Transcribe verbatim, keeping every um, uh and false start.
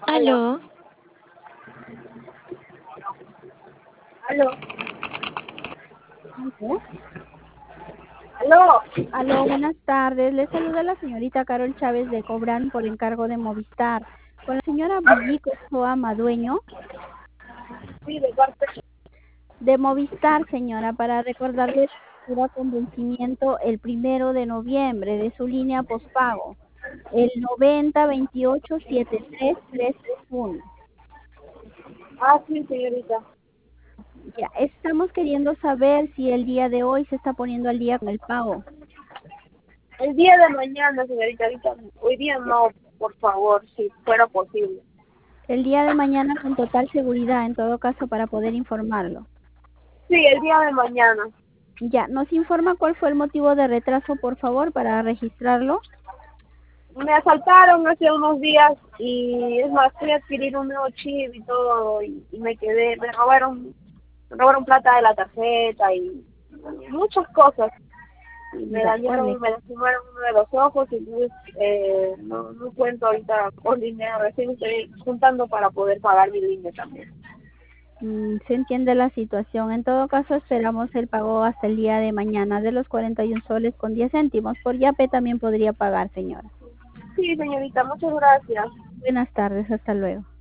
Aló, Aló, aló, Aló, aló. aló, buenas tardes. Le saluda la señorita Carol Chávez de Cobran por encargo de Movistar. Con la señora Villico Soa Madueño Sí, de parte. de Movistar, señora, para recordarle su con vencimiento el primero de noviembre de su línea pospago, el noventa veintiocho setenta y tres trescientos treinta y uno. Ah, sí, señorita. Ya, estamos queriendo saber si el día de hoy se está poniendo al día con el pago. El día de mañana, señorita, ahorita, hoy día no, por favor, si fuera posible. El día de mañana con total seguridad, en todo caso, para poder informarlo. Sí, el día de mañana. Ya, ¿nos informa cuál fue el motivo de retraso, por favor, para registrarlo? Me asaltaron hace unos días y es más, fui a adquirir un nuevo chip y todo y, y me quedé, me robaron, me robaron plata de la tarjeta y muchas cosas. Y me De acuerdo. dañaron, me lastimaron uno de los ojos y entonces eh, no, no cuento ahorita con dinero, recién estoy juntando para poder pagar mi línea también. Mm, se entiende la situación. En todo caso, esperamos el pago hasta el día de mañana de los cuarenta y un soles con diez céntimos. Por Yape también podría pagar, señora. Sí, señorita, muchas gracias. Buenas tardes, hasta luego.